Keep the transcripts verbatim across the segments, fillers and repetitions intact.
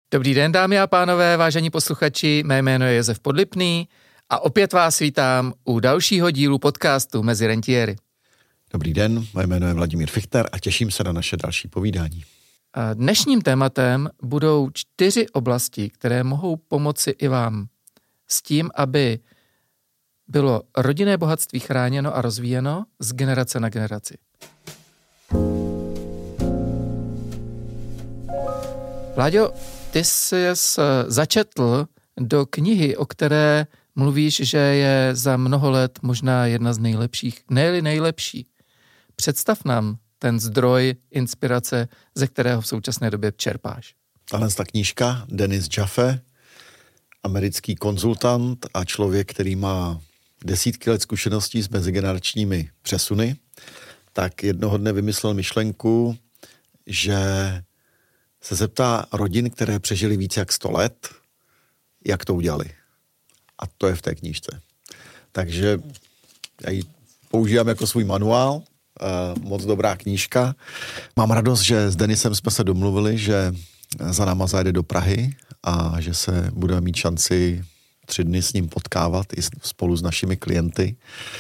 Dobrý den, dámy a pánové, vážení posluchači, mé jméno je Josef Podlipný a opět vás vítám u dalšího dílu podcastu Mezi rentiéry. Dobrý den, mé jméno je Vladimír Fichter a těším se na naše další povídání. Dnešním tématem budou čtyři oblasti, které mohou pomoci i vám s tím, aby bylo rodinné bohatství chráněno a rozvíjeno z generace na generaci. Vláďo, ty jsi začetl do knihy, o které mluvíš, že je za mnoho let možná jedna z nejlepších, ne-li nejlepší. Představ nám ten zdroj inspirace, ze kterého v současné době čerpáš. Tahle ta knížka, Dennis Jaffe, americký konzultant a člověk, který má desítky let zkušeností s mezigeneračními přesuny, tak jednoho dne vymyslel myšlenku, že se zeptá rodin, které přežili více jak sto let, jak to udělali. A to je v té knížce. Takže já ji používám jako svůj manuál, moc dobrá knížka. Mám radost, že s Denisem jsme se domluvili, že za náma zajede do Prahy a že se budeme mít šanci tři dny s ním potkávat i spolu s našimi klienty,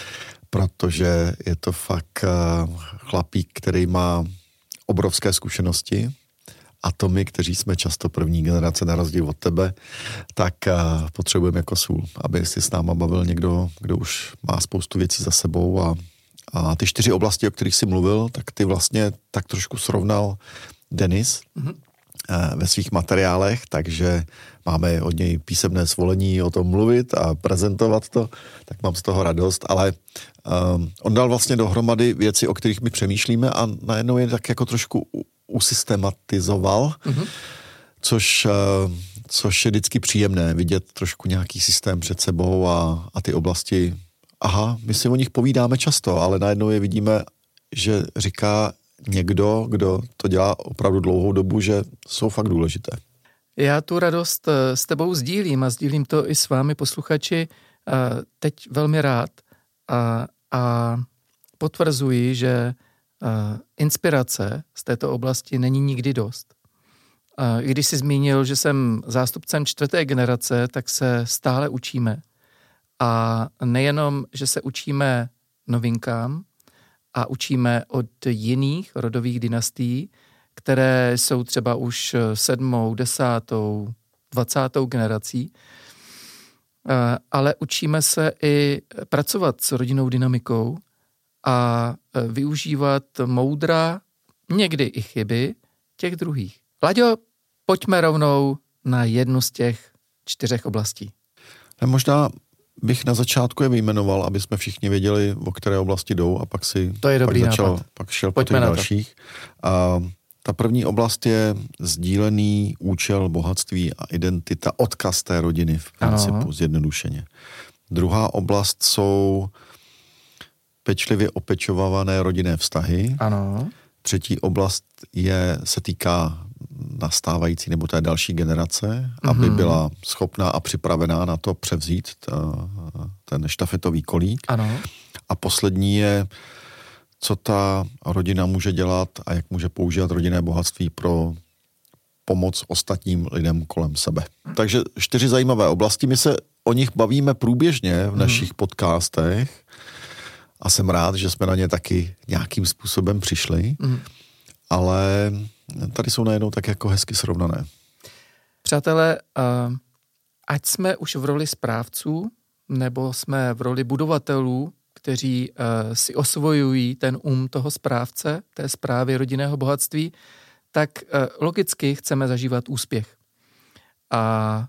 protože je to fakt chlapík, který má obrovské zkušenosti. A to my, kteří jsme často první generace na rozdíl od tebe, tak uh, potřebujeme jako sůl, aby si s náma bavil někdo, kdo už má spoustu věcí za sebou a, a ty čtyři oblasti, o kterých jsi mluvil, tak ty vlastně tak trošku srovnal Denis mm-hmm. uh, ve svých materiálech, takže máme od něj písemné svolení o tom mluvit a prezentovat to, tak mám z toho radost, ale um, on dal vlastně dohromady věci, o kterých my přemýšlíme a najednou je tak jako trošku usystematizoval, mm-hmm. což, což je vždycky příjemné, vidět trošku nějaký systém před sebou a, a ty oblasti, aha, my si o nich povídáme často, ale najednou je vidíme, že říká někdo, kdo to dělá opravdu dlouhou dobu, že jsou fakt důležité. Já tu radost s tebou sdílím a sdílím to i s vámi posluchači teď velmi rád a, a potvrzuji, že Uh, inspirace z této oblasti není nikdy dost. Uh, když jsi zmínil, že jsem zástupcem čtvrté generace, tak se stále učíme. A nejenom, že se učíme novinkám a učíme od jiných rodových dynastií, které jsou třeba už sedmou, desátou, dvacátou generací, uh, ale učíme se i pracovat s rodinnou dynamikou a využívat moudra, někdy i chyby těch druhých. Láďo, pojďme rovnou na jednu z těch čtyřech oblastí. Možná bych na začátku je vyjmenoval, aby jsme všichni věděli, o které oblasti jdou a pak si to je dobrý pak začal, nápad. pak šel Pojďme po těch dalších. A ta první oblast je sdílený účel, bohatství a identita, odkaz té rodiny v principu, ano. Zjednodušeně. Druhá oblast jsou pečlivě opečovávané rodinné vztahy. Ano. Třetí oblast je, se týká nastávající nebo té další generace, mm-hmm. aby byla schopná a připravená na to převzít ta, ten štafetový kolík. Ano. A poslední je, co ta rodina může dělat a jak může používat rodinné bohatství pro pomoc ostatním lidem kolem sebe. Takže čtyři zajímavé oblasti. My se o nich bavíme průběžně v našich mm. podcastech. A jsem rád, že jsme na ně taky nějakým způsobem přišli, mm. ale tady jsou najednou tak jako hezky srovnané. Přátelé, ať jsme už v roli správců, nebo jsme v roli budovatelů, kteří si osvojují ten um toho správce, té správy rodinného bohatství, tak logicky chceme zažívat úspěch. A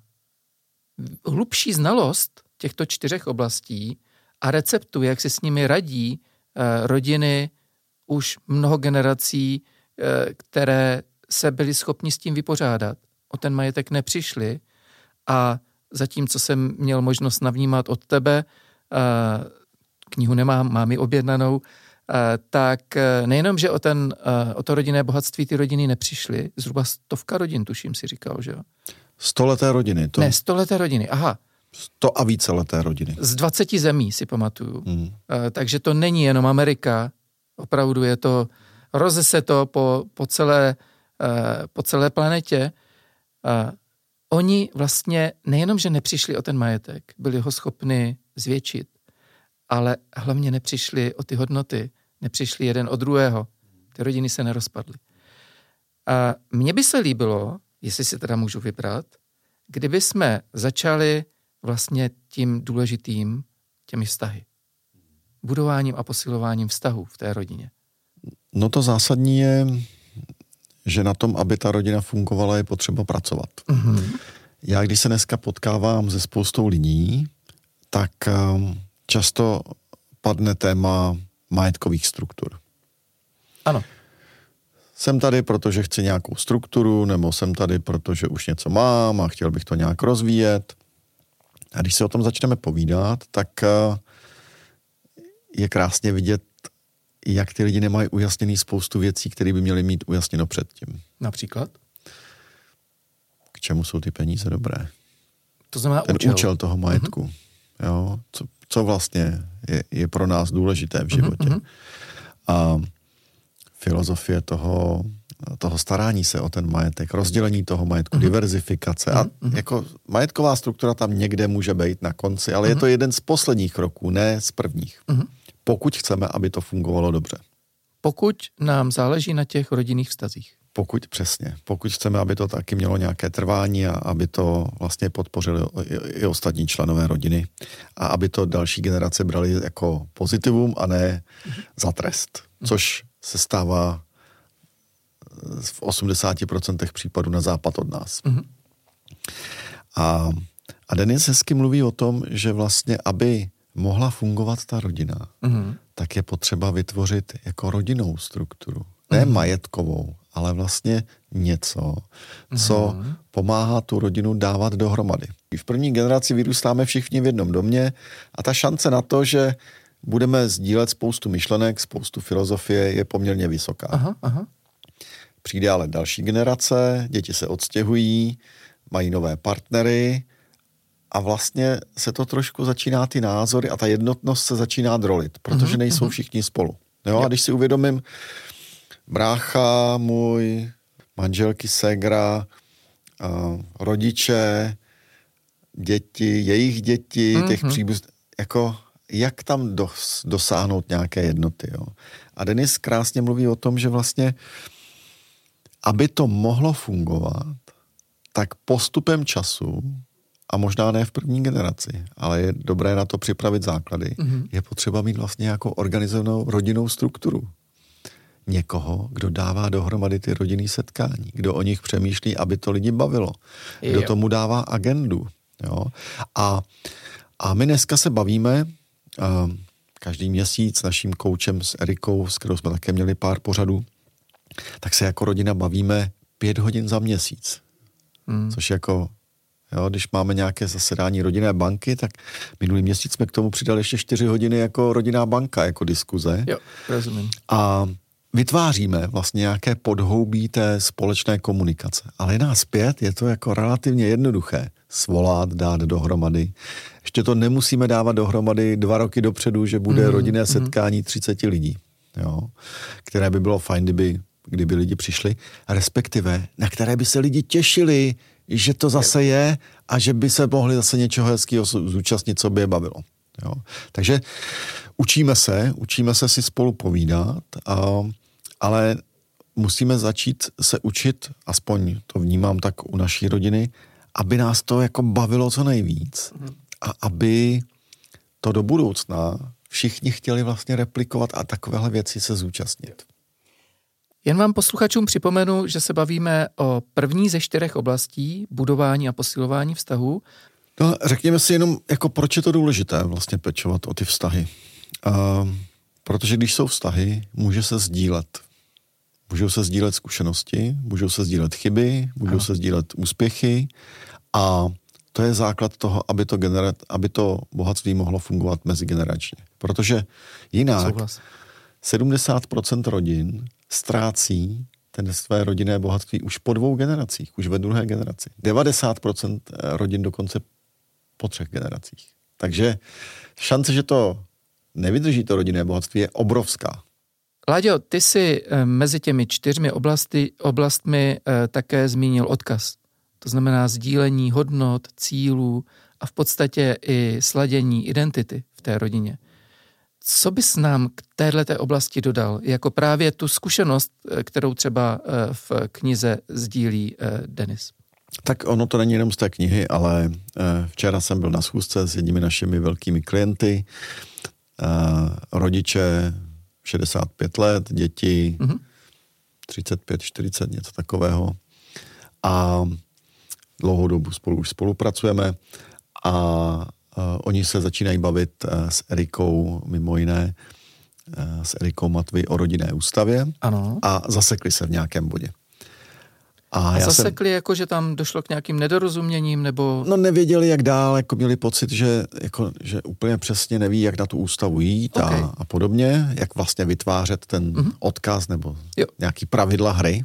hlubší znalost těchto čtyřech oblastí a receptu, jak si s nimi radí eh, rodiny už mnoho generací, eh, které se byly schopni s tím vypořádat. O ten majetek nepřišli a zatímco jsem měl možnost navnímat od tebe, eh, knihu nemám, mám ji objednanou, eh, tak eh, nejenom, že o, ten, eh, o to rodinné bohatství ty rodiny nepřišly, zhruba stovka rodin, tuším si říkal, že jo? Stoleté rodiny. To... Ne, stoleté rodiny, aha. Sto a více leté rodiny. Z dvaceti zemí si pamatuju. Hmm. Uh, takže to není jenom Amerika, opravdu je to, rozese to po, po, celé, uh, po celé planetě. Uh, oni vlastně nejenom, že nepřišli o ten majetek, byli ho schopni zvětšit, ale hlavně nepřišli o ty hodnoty, nepřišli jeden od druhého. Ty rodiny se nerozpadly. A mně by se líbilo, jestli si teda můžu vybrat, kdyby jsme začali vlastně tím důležitým, těmi vztahy. Budováním a posilováním vztahů v té rodině. No to zásadní je, že na tom, aby ta rodina fungovala, je potřeba pracovat. Mm-hmm. Já, když se dneska potkávám se spoustou lidí, tak um, často padne téma majetkových struktur. Ano. Jsem tady, protože chci nějakou strukturu, nebo jsem tady, protože už něco mám a chtěl bych to nějak rozvíjet. A když se o tom začneme povídat, tak uh, je krásně vidět, jak ty lidi nemají ujasněný spoustu věcí, které by měly mít ujasněno předtím. Například? K čemu jsou ty peníze dobré? To znamená Ten účel. účel toho majetku. Mm-hmm. Jo? Co, co vlastně je, je pro nás důležité v životě. Mm-hmm. A filozofie toho, toho starání se o ten majetek, rozdělení toho majetku, mm-hmm. diverzifikace. A mm-hmm. jako majetková struktura tam někde může být na konci, ale mm-hmm. je to jeden z posledních kroků, ne z prvních. Mm-hmm. Pokud chceme, aby to fungovalo dobře. Pokud nám záleží na těch rodinných vztazích. Pokud přesně. Pokud chceme, aby to taky mělo nějaké trvání a aby to vlastně podpořili i, i ostatní členové rodiny a aby to další generace brali jako pozitivum a ne za trest. Což se stává v osmdesáti procentech případů na západ od nás. Mm-hmm. A, a Denis hezky mluví o tom, že vlastně, aby mohla fungovat ta rodina, mm-hmm. tak je potřeba vytvořit jako rodinnou strukturu. Ne mm-hmm. majetkovou, ale vlastně něco, mm-hmm. co pomáhá tu rodinu dávat dohromady. V první generaci vyrůstáme všichni v jednom domě a ta šance na to, že budeme sdílet spoustu myšlenek, spoustu filozofie, je poměrně vysoká. Aha, aha. Přijde ale další generace, děti se odstěhují, mají nové partnery a vlastně se to trošku začíná ty názory a ta jednotnost se začíná drolit, protože nejsou všichni spolu. Jo? A když si uvědomím, brácha můj, manželky, ségra, rodiče, děti, jejich děti, mm-hmm. těch příbuzných, jako jak tam dos, dosáhnout nějaké jednoty. Jo? A Denis krásně mluví o tom, že vlastně, aby to mohlo fungovat, tak postupem času, a možná ne v první generaci, ale je dobré na to připravit základy, mm-hmm. je potřeba mít vlastně nějakou organizovanou rodinnou strukturu. Někoho, kdo dává dohromady ty rodinný setkání, kdo o nich přemýšlí, aby to lidi bavilo, kdo tomu dává agendu. Jo? A, a my dneska se bavíme uh, každý měsíc s naším koučem, s Erikou, s kterou jsme také měli pár pořadů, tak se jako rodina bavíme pět hodin za měsíc. Hmm. Což jako, jo, když máme nějaké zasedání rodinné banky, tak minulý měsíc jsme k tomu přidali ještě čtyři hodiny jako rodinná banka, jako diskuze. Jo, rozumím. A vytváříme vlastně nějaké podhoubí té společné komunikace. Ale nás pět je to jako relativně jednoduché. Svolat, dát dohromady. Ještě to nemusíme dávat dohromady dva roky dopředu, že bude mm, rodinné setkání třiceti lidí. Jo? Které by bylo fajn, kdyby, kdyby lidi přišli. Respektive, na které by se lidi těšili, že to zase je a že by se mohli zase něčeho hezkého zúčastnit, co by je bavilo. Jo? Takže učíme se, učíme se si spolu povídat, a, ale musíme začít se učit, aspoň to vnímám tak u naší rodiny, aby nás to jako bavilo co nejvíc a aby to do budoucna všichni chtěli vlastně replikovat a takovéhle věci se zúčastnit. Jen vám posluchačům připomenu, že se bavíme o první ze čtyřech oblastí budování a posilování vztahů. No, řekněme si jenom, jako proč je to důležité vlastně pečovat o ty vztahy. Uh, protože když jsou vztahy, může se sdílet. Můžou se sdílet zkušenosti, můžou se sdílet chyby, můžou ano. se sdílet úspěchy a to je základ toho, aby to, genera- aby to bohatství mohlo fungovat mezigeneračně. Protože jinak Souhlas. sedmdesát procent rodin ztrácí ten své rodinné bohatství už po dvou generacích, už ve druhé generaci. devadesát procent rodin dokonce po třech generacích. Takže šance, že to nevydrží to rodinné bohatství, je obrovská. Láďo, ty jsi mezi těmi čtyřmi oblasti, oblastmi také zmínil odkaz. to znamená sdílení hodnot, cílů a v podstatě i sladění identity v té rodině. Co bys nám k téhleté oblasti dodal, jako právě tu zkušenost, kterou třeba v knize sdílí Denis? Tak ono to není jenom z té knihy, ale včera jsem byl na schůzce s jedními našimi velkými klienty, rodiče šedesát pět let, děti mm-hmm. třicet pět, čtyřicet, něco takového. A dlouhou dobu spolu už spolupracujeme a uh, oni se začínají bavit uh, s Erikou, mimo jiné, uh, s Erikou Matvy o rodinné ústavě. Ano. A zasekli se v nějakém bodě. A, a já zasekli jsem, jako, že tam došlo k nějakým nedorozuměním, nebo... No nevěděli, jak dál, jako měli pocit, že, jako, že úplně přesně neví, jak na tu ústavu jít okay. a, a podobně, jak vlastně vytvářet ten mm-hmm. odkaz nebo jo. nějaký pravidla hry.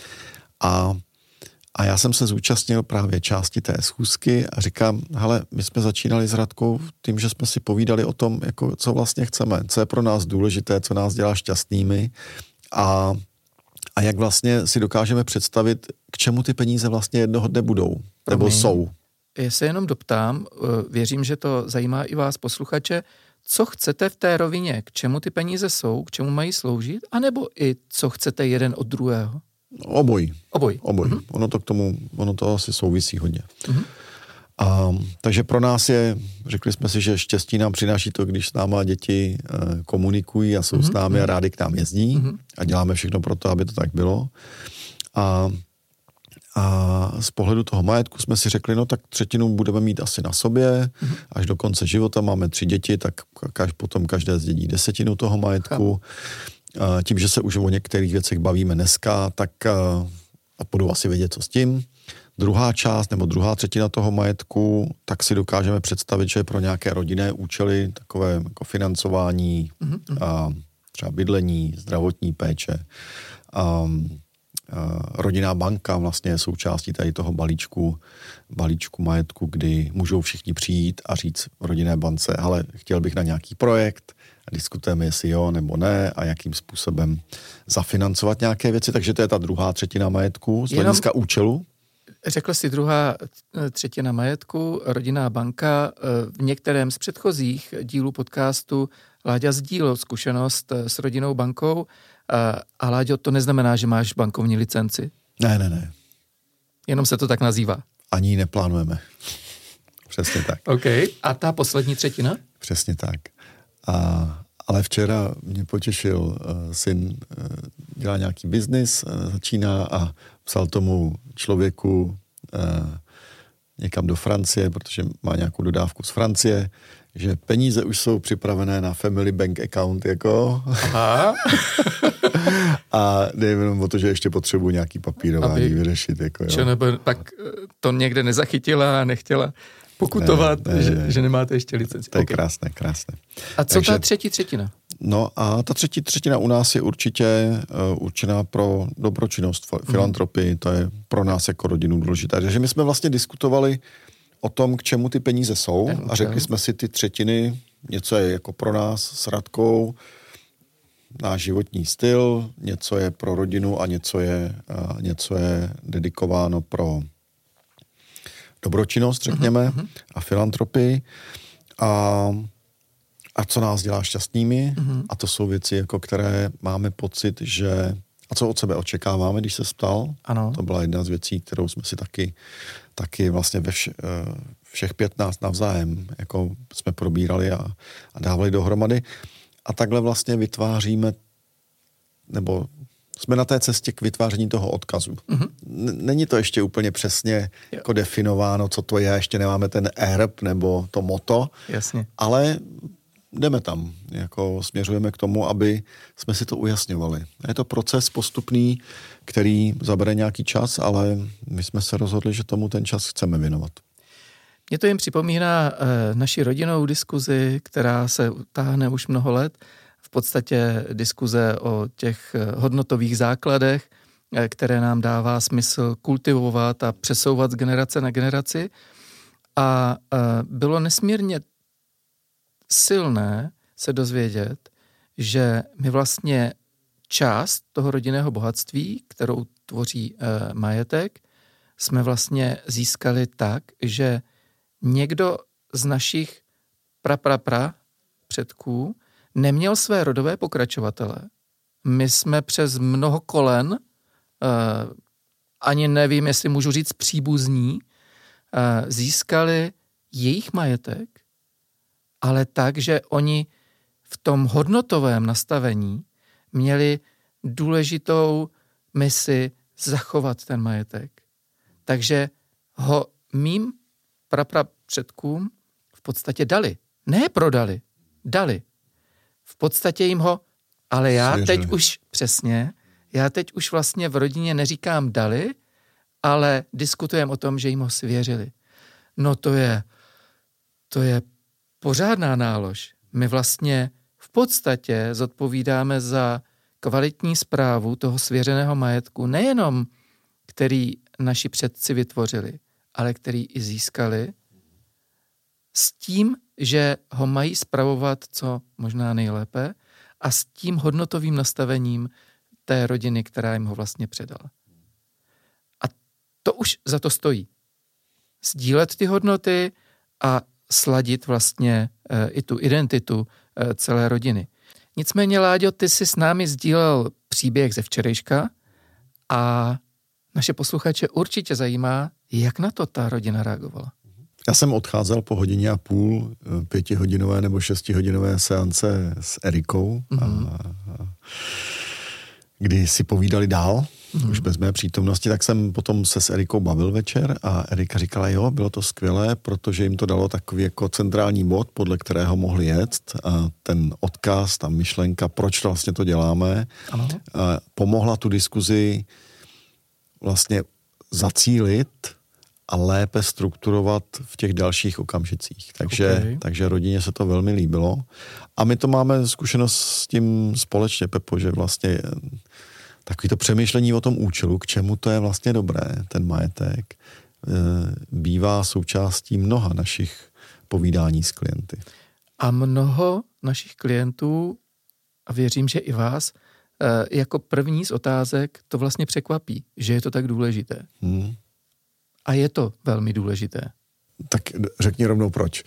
A A já jsem se zúčastnil právě části té schůzky a říkám, hele, my jsme začínali s Radkou tím, že jsme si povídali o tom, jako, co vlastně chceme, co je pro nás důležité, co nás dělá šťastnými a, a jak vlastně si dokážeme představit, k čemu ty peníze vlastně jednoho dne budou, nebo Promiň. jsou. Já se jenom doptám, věřím, že to zajímá i vás posluchače, co chcete v té rovině, k čemu ty peníze jsou, k čemu mají sloužit, anebo i co chcete jeden od druhého? Obojí. Obojí. Obojí. Mm-hmm. Ono to k tomu, ono to asi souvisí hodně. Mm-hmm. A, takže pro nás je, řekli jsme si, že štěstí nám přináší to, když s náma děti uh, komunikují a jsou mm-hmm. s námi a rádi k nám jezdí mm-hmm. a děláme všechno pro to, aby to tak bylo. A, a z pohledu toho majetku jsme si řekli, no tak třetinu budeme mít asi na sobě, mm-hmm. až do konce života máme tři děti, tak kaž, potom každé zdědí desetinu toho majetku. Chápu. Tím, že se už o některých věcech bavíme dneska, tak a budu asi vědět, co s tím. Druhá část nebo druhá třetina toho majetku, tak si dokážeme představit, že je pro nějaké rodinné účely, takové jako financování, mm-hmm. a třeba bydlení, zdravotní péče. A, a rodinná banka vlastně je součástí tady toho balíčku, balíčku majetku, kdy můžou všichni přijít a říct v rodinné bance, ale chtěl bych na nějaký projekt, a diskutujeme, jestli jo nebo ne a jakým způsobem zafinancovat nějaké věci. Takže to je ta druhá třetina majetku z hlediska Jenom účelu. Řekl jsi druhá třetina majetku, rodinná banka. V některém z předchozích dílů podcastu Láďa sdílel zkušenost s rodinnou bankou. A Láďo, to neznamená, že máš bankovní licenci? Ne, ne, ne. Jenom se to tak nazývá? Ani ji neplánujeme. Přesně tak. OK. A ta poslední třetina? Přesně tak. A, ale včera mě potěšil uh, syn, uh, dělá nějaký biznis, uh, začíná a psal tomu člověku uh, někam do Francie, protože má nějakou dodávku z Francie, že peníze už jsou připravené na family bank account, jako. Aha. A nejde jenom o to, že ještě potřebuji nějaký papírování Aby, vyřešit, jako, jo. Nebo pak to někde nezachytila a nechtěla pokutovat, ne, ne, že, ne. že nemáte ještě licenci. To je okay. krásné, krásné. A co Takže, ta třetí třetina? No a ta třetí třetina u nás je určitě uh, určená pro dobročinnost, filantropii, mm. to je pro nás jako rodinu důležité. Takže my jsme vlastně diskutovali o tom, k čemu ty peníze jsou okay. a řekli jsme si ty třetiny, něco je jako pro nás s Radkou, náš životní styl, něco je pro rodinu a něco je, uh, něco je dedikováno pro dobročinnost, řekněme, uh-huh. a filantropii. A, a co nás dělá šťastnými. Uh-huh. A to jsou věci, jako které máme pocit, že... A co od sebe očekáváme, když se ptal. Ano. To byla jedna z věcí, kterou jsme si taky, taky vlastně ve vš, všech pět nás navzájem jako jsme probírali a, a dávali dohromady. A takhle vlastně vytváříme, nebo jsme na té cestě k vytváření toho odkazu. Mm-hmm. Není to ještě úplně přesně jako definováno, co to je, ještě nemáme ten erb nebo to motto, Jasně. ale jdeme tam, jako směřujeme k tomu, aby jsme si to ujasňovali. Je to proces postupný, který zabere nějaký čas, ale my jsme se rozhodli, že tomu ten čas chceme věnovat. Mně to jim připomíná eh, naši rodinnou diskuzi, která se táhne už mnoho let, v podstatě diskuze o těch hodnotových základech, které nám dává smysl kultivovat a přesouvat z generace na generaci. A bylo nesmírně silné se dozvědět, že my vlastně část toho rodinného bohatství, kterou tvoří majetek, jsme vlastně získali tak, že někdo z našich pra, pra, pra předků neměl své rodové pokračovatele. My jsme přes mnoho kolen, uh, ani nevím, jestli můžu říct příbuzní, uh, získali jejich majetek, ale tak, že oni v tom hodnotovém nastavení měli důležitou misi zachovat ten majetek. Takže ho mým praprapředkům v podstatě dali. Ne prodali, dali. V podstatě jim ho, ale já Svěřili. teď už přesně, já teď už vlastně v rodině neříkám dali, ale diskutujeme o tom, že jim ho svěřili. No to je, to je pořádná nálož. My vlastně v podstatě zodpovídáme za kvalitní správu toho svěřeného majetku, nejenom který naši předci vytvořili, ale který i získali s tím, že ho mají spravovat co možná nejlépe a s tím hodnotovým nastavením té rodiny, která jim ho vlastně předala. A to už za to stojí. Sdílet ty hodnoty a sladit vlastně e, i tu identitu e, celé rodiny. Nicméně, Láďo, ty jsi s námi sdílel příběh ze včerejška a naše posluchače určitě zajímá, jak na to ta rodina reagovala. Já jsem odcházel po hodině a půl pětihodinové nebo šestihodinové seance s Erikou, mm-hmm. a, a, kdy si povídali dál, mm-hmm. už bez mé přítomnosti, tak jsem potom se s Erikou bavil večer a Erika říkala, jo, bylo to skvělé, protože jim to dalo takový jako centrální bod, podle kterého mohli jet, a ten odkaz, ta myšlenka, proč vlastně to děláme, ano. A pomohla tu diskuzi vlastně zacílit a lépe strukturovat v těch dalších okamžicích. Takže, okay. takže rodině se to velmi líbilo. A my to máme zkušenost s tím společně, Pepo, že vlastně takový to přemýšlení o tom účelu, k čemu to je vlastně dobré, ten majetek, bývá součástí mnoha našich povídání s klienty. A mnoho našich klientů, a věřím, že i vás, jako první z otázek to vlastně překvapí, že je to tak důležité. Hmm. A je to velmi důležité. Tak řekni rovnou proč.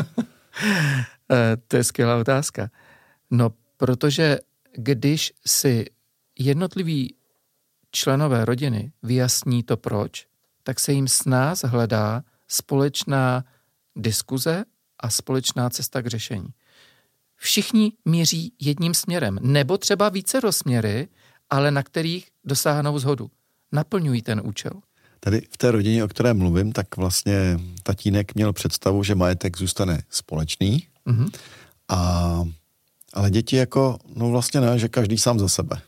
To je skvělá otázka. No, protože když si jednotliví členové rodiny vyjasní to proč, tak se jim s nás hledá společná diskuze a společná cesta k řešení. Všichni míří jedním směrem, nebo třeba více rozsměry, ale na kterých dosáhnou shodu. Naplňují ten účel. Tady v té rodině, o které mluvím, tak vlastně tatínek měl představu, že majetek zůstane společný, mm-hmm. a, ale děti jako, no vlastně ne, že každý sám za sebe.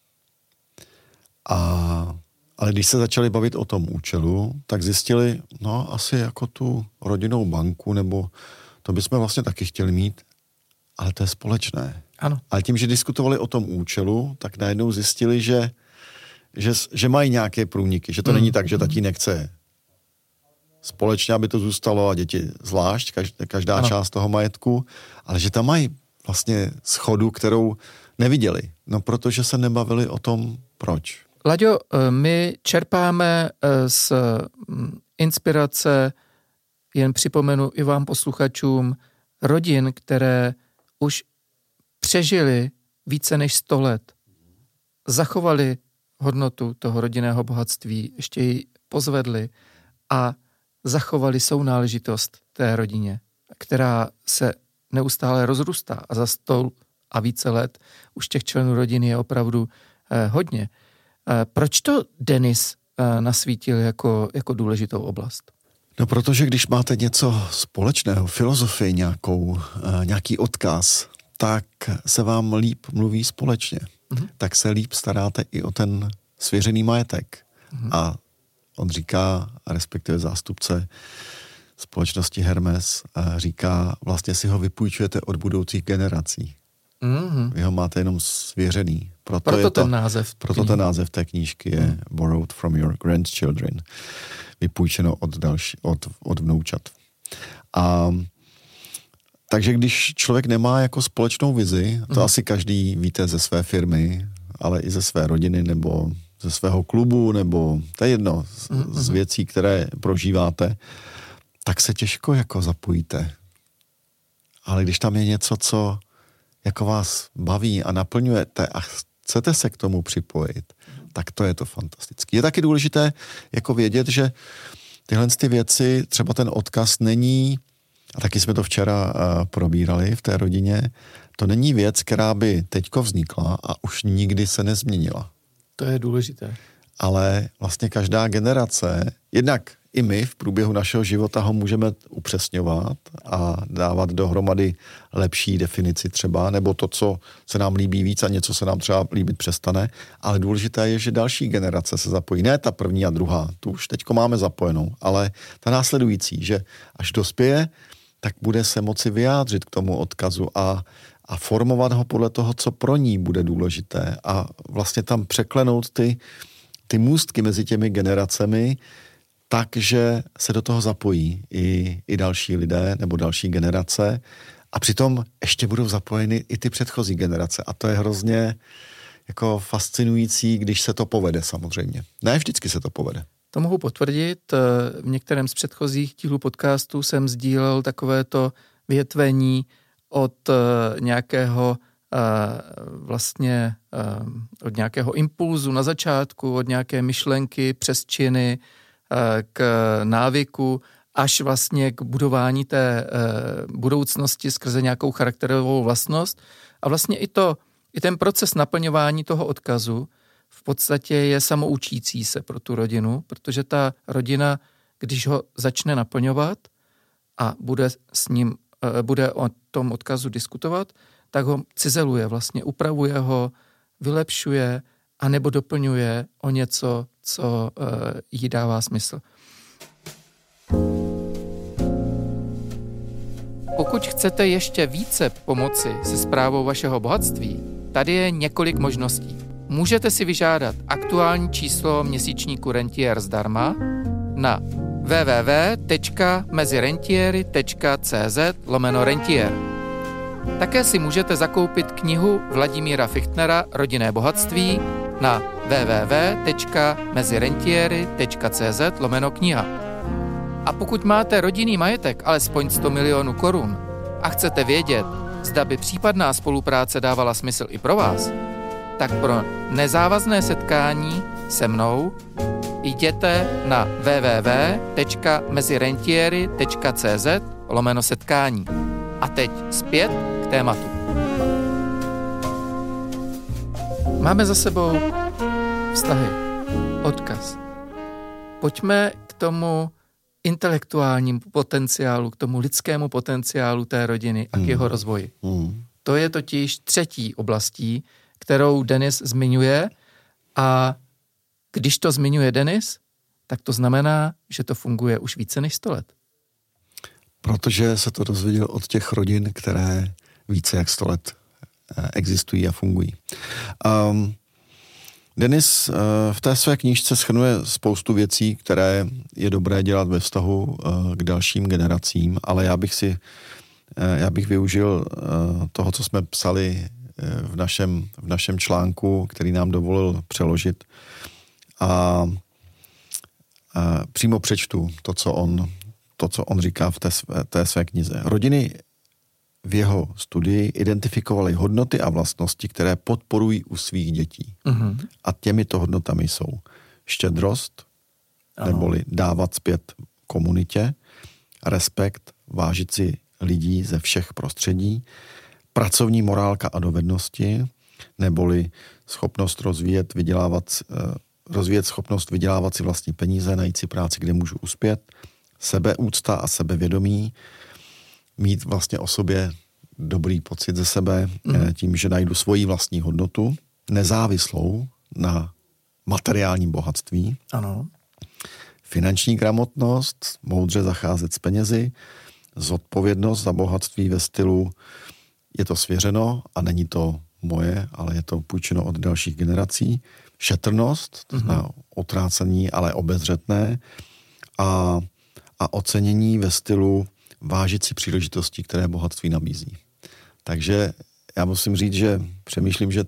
A, ale když se začali bavit o tom účelu, tak zjistili, no asi jako tu rodinnou banku, nebo to bychom vlastně taky chtěli mít, ale to je společné. Ano. Ale tím, že diskutovali o tom účelu, tak najednou zjistili, že Že, že mají nějaké průniky, že to mm. není tak, že tatínek chce společně, aby to zůstalo a děti zvlášť, každá, každá část toho majetku, ale že tam mají vlastně shodu, kterou neviděli. No, protože se nebavili o tom, proč. Laďo, my čerpáme z inspirace, jen připomenu i vám posluchačům, rodin, které už přežili více než sto let, zachovali hodnotu toho rodinného bohatství, ještě ji pozvedli a zachovali sounáležitost té rodině, která se neustále rozrůstá a za sto a více let už těch členů rodiny je opravdu eh, hodně. Eh, proč to Denis eh, nasvítil jako, jako důležitou oblast? No, protože když máte něco společného, filozofii nějakou, eh, nějaký odkaz, tak se vám líp mluví společně. Mm-hmm. Tak se líp staráte i o ten svěřený majetek. Mm-hmm. A on říká, respektive zástupce společnosti Hermes, říká, vlastně si ho vypůjčujete od budoucích generací. Mm-hmm. Vy ho máte jenom svěřený. Proto, proto, je to, ten, název proto ten název té knížky je mm. Borrowed from your grandchildren. Vypůjčeno od, další, od, od vnoučat. A takže když člověk nemá jako společnou vizi, to mm. asi každý víte ze své firmy, ale i ze své rodiny nebo ze svého klubu, nebo to je jedno z, mm-hmm. z věcí, které prožíváte, tak se těžko jako zapojíte. Ale když tam je něco, co jako vás baví a naplňujete a chcete se k tomu připojit, tak to je to fantastické. Je taky důležité jako vědět, že tyhle ty věci, třeba ten odkaz není, a taky jsme to včera uh, probírali v té rodině, to není věc, která by teďko vznikla a už nikdy se nezměnila. To je důležité. Ale vlastně každá generace, jednak i my v průběhu našeho života ho můžeme upřesňovat a dávat dohromady lepší definici třeba, nebo to, co se nám líbí víc a něco se nám třeba líbit přestane, ale důležité je, že další generace se zapojí. Ne ta první a druhá, tu už teďko máme zapojenou, ale ta následující, že až dospěje, tak bude se moci vyjádřit k tomu odkazu a, a formovat ho podle toho, co pro ní bude důležité a vlastně tam překlenout ty, ty můstky mezi těmi generacemi, takže se do toho zapojí i, i další lidé nebo další generace a přitom ještě budou zapojeny i ty předchozí generace a to je hrozně jako fascinující, když se to povede samozřejmě. Ne vždycky se to povede. To mohu potvrdit. V některém z předchozích dílů podcastu jsem sdílel takovéto větvení od nějakého vlastně od nějakého impulzu na začátku, od nějaké myšlenky přes činy k návyku až vlastně k budování té budoucnosti skrze nějakou charakterovou vlastnost. A vlastně i to, i ten proces naplňování toho odkazu v podstatě je samoučící se pro tu rodinu, protože ta rodina, když ho začne naplňovat a bude s ním, bude o tom odkazu diskutovat, tak ho cizeluje, vlastně upravuje ho, vylepšuje a nebo doplňuje o něco, co jí dává smysl. Pokud chcete ještě více pomoci se správou vašeho bohatství, tady je několik možností. Můžete si vyžádat aktuální číslo měsíčníku Rentier zdarma na w w w tečka mezirentieri tečka c z lomeno rentier. Také si můžete zakoupit knihu Vladimíra Fichtnera Rodinné bohatství na w w w tečka mezirentieri tečka c z lomeno kniha. A pokud máte rodinný majetek alespoň sto milionů korun a chcete vědět, zda by případná spolupráce dávala smysl i pro vás, tak pro nezávazné setkání se mnou jděte na w w w tečka mezirentieri tečka c z lomeno setkání. A teď zpět k tématu. Máme za sebou vztahy, odkaz. Pojďme k tomu intelektuálnímu potenciálu, k tomu lidskému potenciálu té rodiny a k jeho rozvoji. Mm. To je totiž třetí oblastí, kterou Denis zmiňuje a když to zmiňuje Denis, tak to znamená, že to funguje už více než sto let. Protože se to dozvěděl od těch rodin, které více jak sto let existují a fungují. Um, Denis uh, v té své knížce shrnuje spoustu věcí, které je dobré dělat ve vztahu uh, k dalším generacím, ale já bych si, uh, já bych využil uh, toho, co jsme psali uh, v našem, v našem článku, který nám dovolil přeložit a uh, přímo přečtu to, co on to, co on říká v té své, té své knize. Rodiny v jeho studii identifikovaly hodnoty a vlastnosti, které podporují u svých dětí. Uh-huh. A těmito hodnotami jsou štědrost, ano. neboli dávat zpět komunitě, respekt, vážit si lidí ze všech prostředí, pracovní morálka a dovednosti, neboli schopnost rozvíjet, vydělávat, rozvíjet schopnost vydělávat si vlastní peníze, najít si práci, kde můžu uspět, sebeúcta a sebevědomí, mít vlastně o sobě dobrý pocit ze sebe mm. tím, že najdu svoji vlastní hodnotu, nezávislou na materiálním bohatství. Ano. Finanční gramotnost, moudře zacházet s penězi, zodpovědnost za bohatství ve stylu je to svěřeno a není to moje, ale je to půjčeno od dalších generací. Šetrnost, to znamená mm. utrácení, ale obezřetné a a ocenění ve stylu vážit si příležitosti, které bohatství nabízí. Takže já musím říct, že přemýšlím, že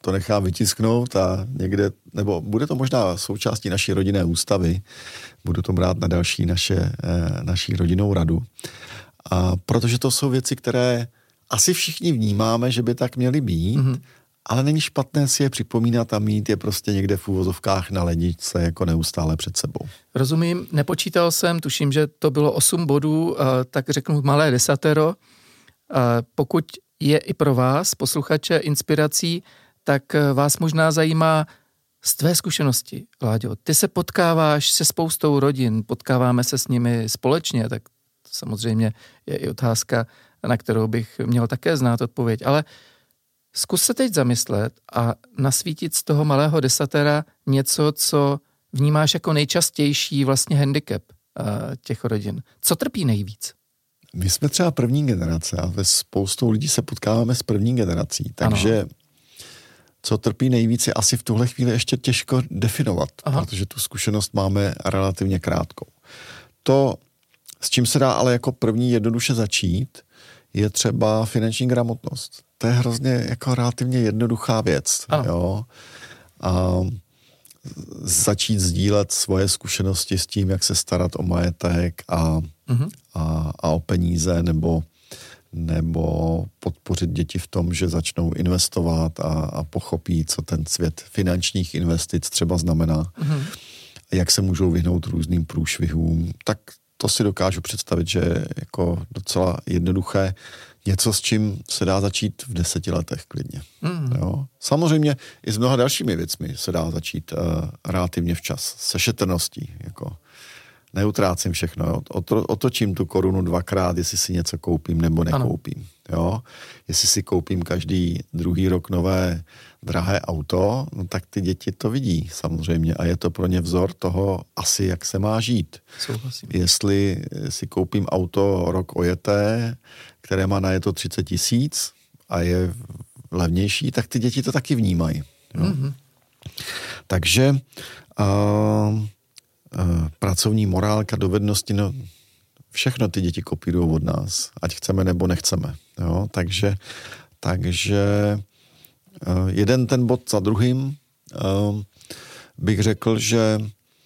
to nechám vytisknout a někde, nebo bude to možná součástí naší rodinné ústavy, budu to brát na další naše, naší rodinnou radu. A protože to jsou věci, které asi všichni vnímáme, že by tak měly být, mm-hmm. ale není špatné si je připomínat a mít je prostě někde v úvozovkách na ledničce jako neustále před sebou. Rozumím, nepočítal jsem, tuším, že to bylo osm bodů, tak řeknu malé desatero. Pokud je i pro vás, posluchače, inspirací, tak vás možná zajímá z tvé zkušenosti, Láďo. Ty se potkáváš se spoustou rodin, potkáváme se s nimi společně, tak samozřejmě je i otázka, na kterou bych měl také znát odpověď, ale zkus se teď zamyslet a nasvítit z toho malého desatera něco, co vnímáš jako nejčastější vlastně handicap uh, těch rodin. Co trpí nejvíc? My jsme třeba první generace a ve spoustou lidí se potkáváme s první generací, takže ano. Co trpí nejvíc je asi v tuhle chvíli ještě těžko definovat, Aha. protože tu zkušenost máme relativně krátkou. To, s čím se dá ale jako první jednoduše začít, je třeba finanční gramotnost. To je hrozně jako relativně jednoduchá věc. Jo? A začít sdílet svoje zkušenosti s tím, jak se starat o majetek a, uh-huh. a, a o peníze, nebo, nebo podpořit děti v tom, že začnou investovat a, a pochopí, co ten svět finančních investic třeba znamená. Uh-huh. Jak se můžou vyhnout různým průšvihům. Tak to si dokážu představit, že je jako docela jednoduché. Něco, s čím se dá začít v deseti letech klidně. Mm. Jo. Samozřejmě i s mnoha dalšími věcmi se dá začít uh, relativně včas. Se šetrností. Jako neutrácím všechno. Jo. Otočím tu korunu dvakrát, jestli si něco koupím nebo nekoupím. Jo. Jestli si koupím každý druhý rok nové drahé auto, no tak ty děti to vidí samozřejmě a je to pro ně vzor toho asi, jak se má žít. Souhlasím. Jestli si koupím auto rok ojeté, které má najeto třicet tisíc a je levnější, tak ty děti to taky vnímají. Mm-hmm. Takže uh, uh, pracovní morálka, dovednosti, no, všechno ty děti kopírují od nás, ať chceme nebo nechceme. Jo? Takže, takže uh, jeden ten bod za druhým uh, bych řekl, že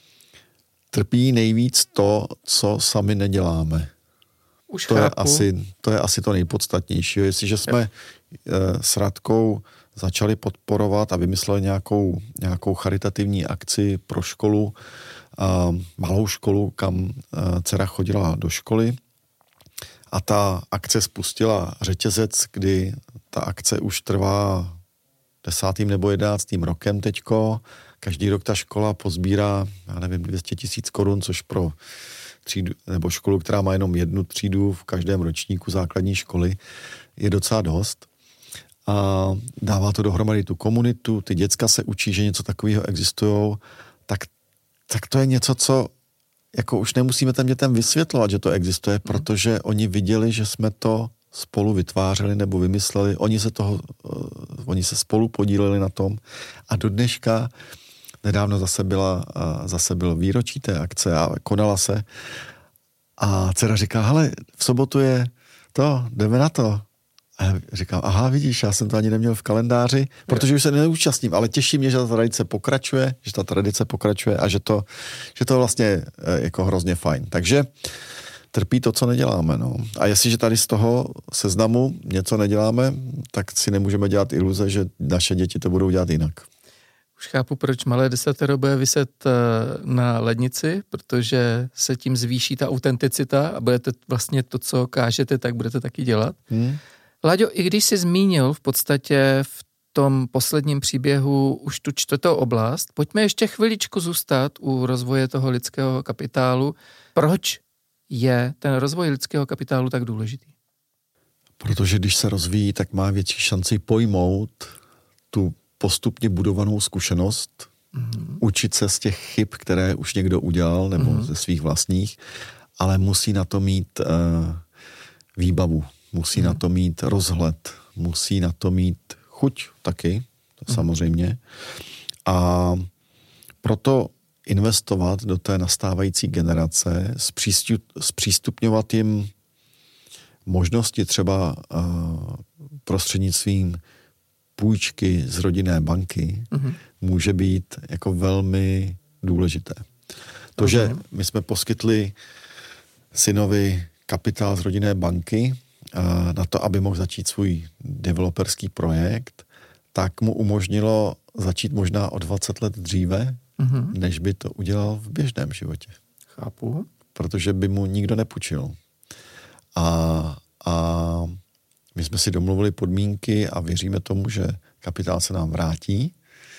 trpí nejvíc to, co sami neděláme. Už to, je asi, to je asi to nejpodstatnější. Jestliže jsme e, s Radkou začali podporovat a vymysleli nějakou, nějakou charitativní akci pro školu, a malou školu, kam e, dcera chodila do školy, a ta akce spustila řetězec, kdy ta akce už trvá desátým nebo jedenáctým rokem teďko. Každý rok ta škola pozbírá, já nevím, dvě stě tisíc korun, což pro třídu, nebo školu, která má jenom jednu třídu v každém ročníku základní školy, je docela dost. A dává to dohromady tu komunitu, ty děcka se učí, že něco takového existují, tak, tak to je něco, co jako už nemusíme těm dětem vysvětlovat, že to existuje, hmm. protože oni viděli, že jsme to spolu vytvářeli nebo vymysleli, oni se toho, uh, oni se spolu podíleli na tom a do dneška nedávno zase, byla, zase bylo výročí té akce a konala se. A dcera říká, hele, v sobotu je to, jdeme na to. A já říkám, aha, vidíš, já jsem to ani neměl v kalendáři, protože už se neúčastním, ale těší mě, že ta tradice pokračuje, že ta tradice pokračuje a že to, že to vlastně je jako hrozně fajn. Takže trpí to, co neděláme. No. A jestliže tady z toho seznamu něco neděláme, tak si nemůžeme dělat iluze, že naše děti to budou dělat jinak. Už chápu, proč malé desatero bude viset na lednici, protože se tím zvýší ta autenticita a budete vlastně to, co kážete, tak budete taky dělat. Hmm. Láďo, i když jsi zmínil v podstatě v tom posledním příběhu už tu čtvrtou oblast, pojďme ještě chviličku zůstat u rozvoje toho lidského kapitálu. Proč je ten rozvoj lidského kapitálu tak důležitý? Protože když se rozvíjí, tak má větší šanci pojmout tu postupně budovanou zkušenost, mm-hmm. učit se z těch chyb, které už někdo udělal, nebo mm-hmm. ze svých vlastních, ale musí na to mít uh, výbavu, musí mm-hmm. na to mít rozhled, musí na to mít chuť taky, to mm-hmm. samozřejmě. A proto investovat do té nastávající generace, zpřístupňovat jim možnosti třeba uh, prostřednictvím půjčky z rodinné banky mm-hmm. může být jako velmi důležité. To, že my jsme poskytli synovi kapitál z rodinné banky na to, aby mohl začít svůj developerský projekt, tak mu umožnilo začít možná o dvacet let dříve, mm-hmm. než by to udělal v běžném životě. Chápu. Protože by mu nikdo nepůjčil. A, a my jsme si domluvili podmínky a věříme tomu, že kapitál se nám vrátí.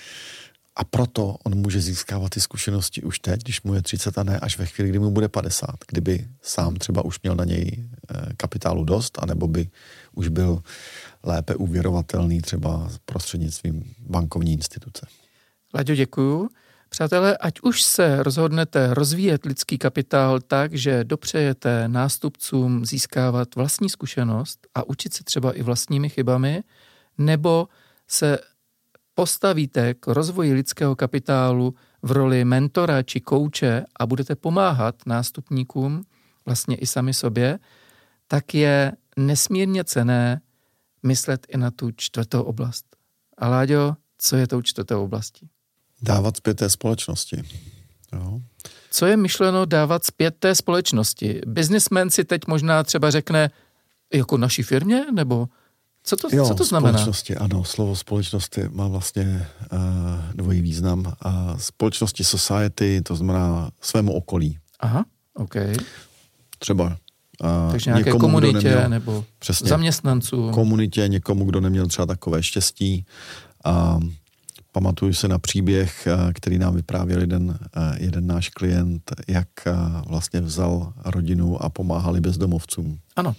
A proto on může získávat ty zkušenosti už teď, když mu je třicet a ne až ve chvíli, kdy mu bude padesát. Kdyby sám třeba už měl na něj kapitálu dost, anebo by už byl lépe úvěrovatelný třeba prostřednictvím bankovní instituce. Láďo, děkuju. Přátelé, ať už se rozhodnete rozvíjet lidský kapitál tak, že dopřejete nástupcům získávat vlastní zkušenost a učit se třeba i vlastními chybami, nebo se postavíte k rozvoji lidského kapitálu v roli mentora či kouče a budete pomáhat nástupníkům, vlastně i sami sobě, tak je nesmírně cenné myslet i na tu čtvrtou oblast. A Láďo, co je tou čtvrtou oblastí? Dávat zpět té společnosti. Jo. Co je myšleno dávat zpět té společnosti? Businessman si teď možná třeba řekne jako naší firmě, nebo co to, jo, co to znamená? Společnosti, ano, slovo společnost má vlastně uh, dvojí význam. A společnosti, society, to znamená svému okolí. Aha, ok. Třeba uh, takže nějaké někomu, komunitě neměl, nebo přesně, zaměstnancům. Komunitě, někomu, kdo neměl třeba takové štěstí. A uh, pamatuju se na příběh, uh, který nám vyprávěl jeden, uh, jeden náš klient, jak uh, vlastně vzal rodinu a pomáhali bezdomovcům. Ano.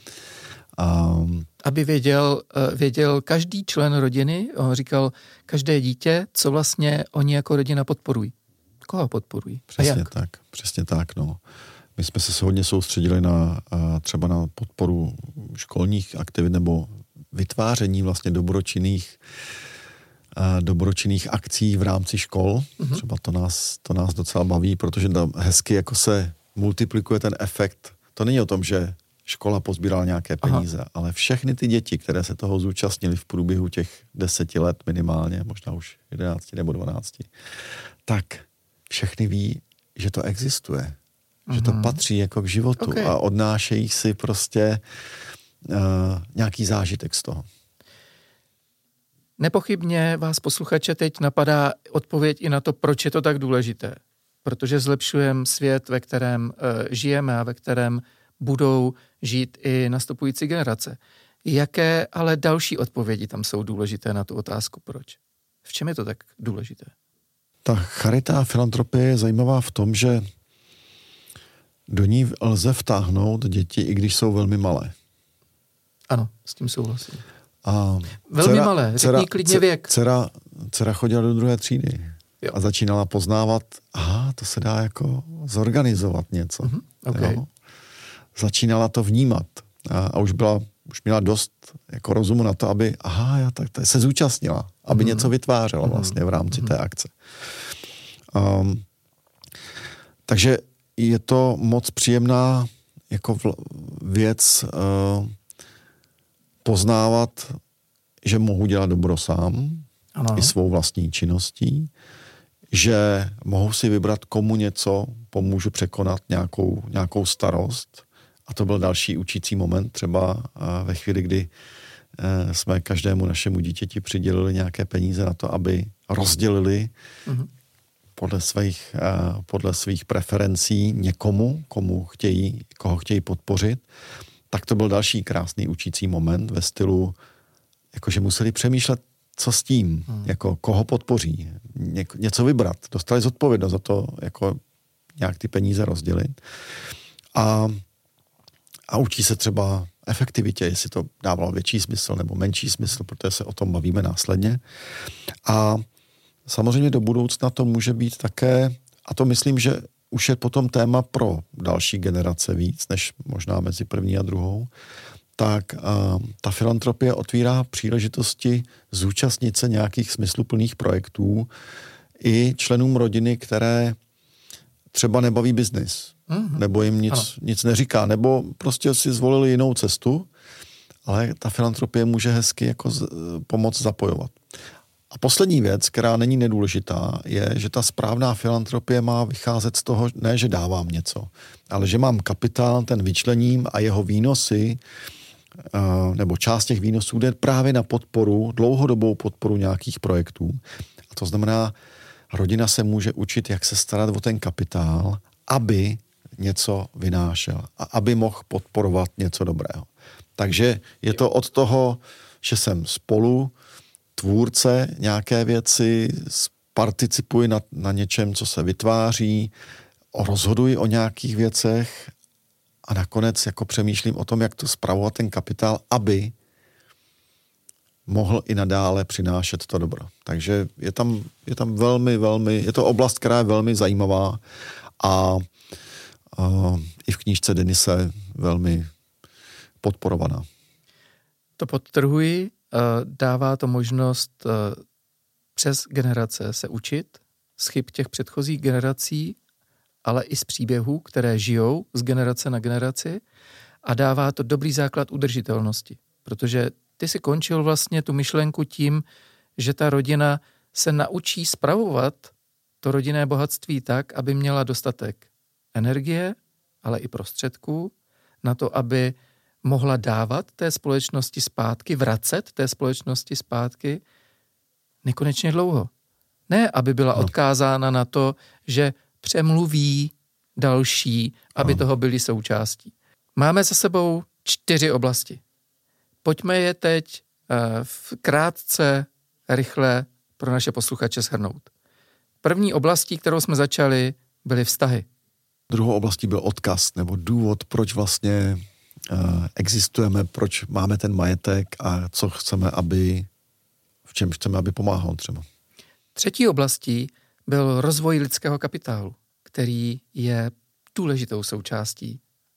Um, Aby věděl, věděl každý člen rodiny, on říkal, každé dítě, co vlastně oni jako rodina podporují. Koho podporují? Přesně tak, přesně tak, no. My jsme se hodně soustředili na třeba na podporu školních aktivit nebo vytváření vlastně dobročinných dobročinných akcí v rámci škol. Mm-hmm. Třeba to nás, to nás docela baví, protože tam hezky jako se multiplikuje ten efekt. To není o tom, že škola pozbírala nějaké peníze, aha, ale všechny ty děti, které se toho zúčastnili v průběhu těch deseti let minimálně, možná už jedenácti nebo dvanácti, tak všechny ví, že to existuje. Mm-hmm. Že to patří jako k životu okay. a odnášejí si prostě uh, nějaký zážitek z toho. Nepochybně vás posluchače teď napadá odpověď i na to, proč je to tak důležité. Protože zlepšujeme svět, ve kterém uh, žijeme a ve kterém budou žít i nastupující generace. Jaké ale další odpovědi tam jsou důležité na tu otázku, proč? V čem je to tak důležité? Ta charita a filantropie je zajímavá v tom, že do ní lze vtáhnout děti, i když jsou velmi malé. Ano, s tím souhlasím. A velmi dcera, malé, řekni klidně věk. Dcera, dcera chodila do druhé třídy jo. a začínala poznávat, aha, to se dá jako zorganizovat něco. Mm-hmm, okay. Jo? Začínala to vnímat a, a už byla, už měla dost jako rozumu na to, aby, aha, já tak se zúčastnila, aby mm-hmm. něco vytvářela vlastně v rámci mm-hmm. té akce. Um, takže je to moc příjemná jako vl- věc uh, poznávat, že mohu dělat dobro sám, ano. i svou vlastní činností, že mohu si vybrat, komu něco pomůžu překonat nějakou, nějakou starost. A to byl další učící moment, třeba ve chvíli, kdy jsme každému našemu dítěti přidělili nějaké peníze na to, aby rozdělili mm-hmm. podle svých, podle svých preferencí někomu, komu chtějí, koho chtějí podpořit. Tak to byl další krásný učící moment ve stylu, jakože museli přemýšlet, co s tím, hmm. jako koho podpoří, ně, něco vybrat. Dostali zodpovědnost za to, jako nějak ty peníze rozdělit. A, a učí se třeba efektivitě, jestli to dávalo větší smysl nebo menší smysl, protože se o tom bavíme následně. A samozřejmě do budoucna to může být také, a to myslím, že už je potom téma pro další generace víc, než možná mezi první a druhou, tak uh, ta filantropie otvírá příležitosti zúčastnit se nějakých smysluplných projektů i členům rodiny, které třeba nebaví biznis, mm-hmm. nebo jim nic, nic neříká, nebo prostě si zvolili jinou cestu ale ta filantropie může hezky jako z, pomoct zapojovat. A poslední věc, která není nedůležitá, je, že ta správná filantropie má vycházet z toho, ne, že dávám něco, ale že mám kapitál, ten vyčlením a jeho výnosy, nebo část těch výnosů jde právě na podporu, dlouhodobou podporu nějakých projektů. A to znamená, rodina se může učit, jak se starat o ten kapitál, aby něco vynášel a aby mohl podporovat něco dobrého. Takže je to od toho, že jsem spolu tvůrce nějaké věci, participuji na, na něčem, co se vytváří, rozhoduji o nějakých věcech a nakonec jako přemýšlím o tom, jak to spravovat ten kapitál, aby mohl i nadále přinášet to dobro. Takže je tam, je tam velmi, velmi, je to oblast, která je velmi zajímavá a, a i v knížce Denise velmi podporovaná. To podtrhuji, dává to možnost přes generace se učit z chyb těch předchozích generací, ale i z příběhů, které žijou z generace na generaci a dává to dobrý základ udržitelnosti, protože ty si končil vlastně tu myšlenku tím, že ta rodina se naučí spravovat to rodinné bohatství tak, aby měla dostatek energie, ale i prostředků na to, aby mohla dávat té společnosti zpátky, vracet té společnosti zpátky nekonečně dlouho. Ne, aby byla no. odkázána na to, že přemluví další, aby no. toho byli součástí. Máme za sebou čtyři oblasti. Pojďme je teď uh, krátce, rychle pro naše posluchače shrnout. První oblastí, kterou jsme začali, byly vztahy. Druhou oblastí byl odkaz, nebo důvod, proč vlastně uh, existujeme, proč máme ten majetek a co chceme, aby, v čem chceme, aby pomáhal třeba. Třetí oblastí byl rozvoj lidského kapitálu, který je důležitou součástí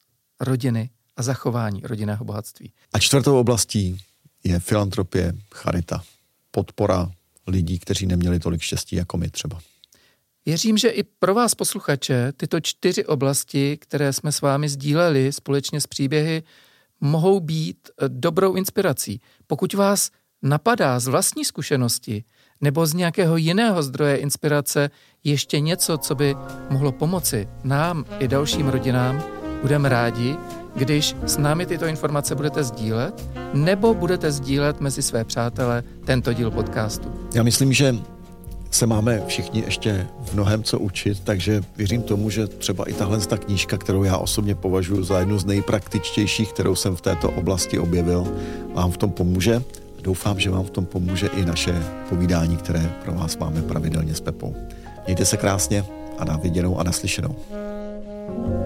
rodiny a zachování rodinného bohatství. A čtvrtou oblastí je filantropie, charita, podpora lidí, kteří neměli tolik štěstí jako my třeba. Věřím, že i pro vás posluchače tyto čtyři oblasti, které jsme s vámi sdíleli společně s příběhy, mohou být dobrou inspirací. Pokud vás napadá z vlastní zkušenosti nebo z nějakého jiného zdroje inspirace ještě něco, co by mohlo pomoci nám i dalším rodinám, budeme rádi, když s námi tyto informace budete sdílet nebo budete sdílet mezi své přátele tento díl podcastu. Já myslím, že se máme všichni ještě v mnohem co učit, takže věřím tomu, že třeba i tahle ta knížka, kterou já osobně považuji za jednu z nejpraktičtějších, kterou jsem v této oblasti objevil, vám v tom pomůže. Doufám, že vám v tom pomůže i naše povídání, které pro vás máme pravidelně s Pepou. Mějte se krásně a na viděnou a naslyšenou.